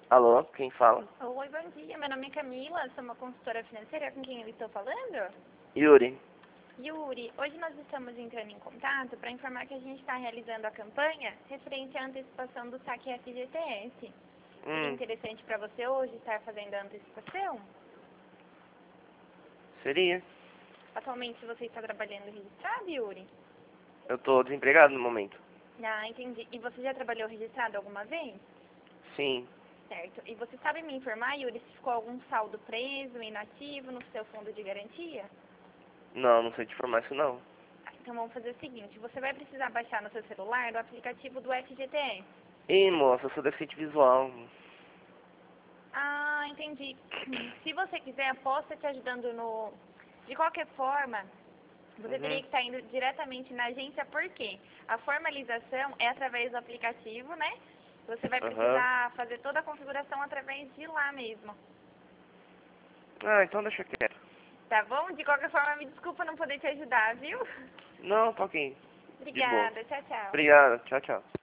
Alô, quem fala? Oi, bom dia. Meu nome é Camila, sou uma consultora financeira. Com quem eu estou falando? Yuri. Yuri, hoje nós estamos entrando em contato para informar que a gente está realizando a campanha referente à antecipação do saque FGTS. Seria interessante para você hoje estar fazendo a antecipação? Seria. Atualmente você está trabalhando registrado, Yuri? Eu tô desempregado no momento. Ah, entendi. E você já trabalhou registrado alguma vez? Sim. Certo. E você sabe me informar, Yuri, se ficou algum saldo preso, inativo no seu fundo de garantia? Não sei te informar isso não. Então vamos fazer o seguinte, você vai precisar baixar no seu celular o aplicativo do FGTS. Ih, moça, eu sou deficiente visual. Ah, entendi. Se você quiser, eu posso estar te ajudando no... De qualquer forma, você teria que estar indo diretamente na agência, porque a formalização é através do aplicativo, né? Você vai precisar fazer toda a configuração através de lá mesmo. Ah, então deixa quieto. Tá bom? De qualquer forma, me desculpa não poder te ajudar, viu? Não, tá ok. De boa. Obrigada, tchau, tchau. Obrigado, tchau, tchau.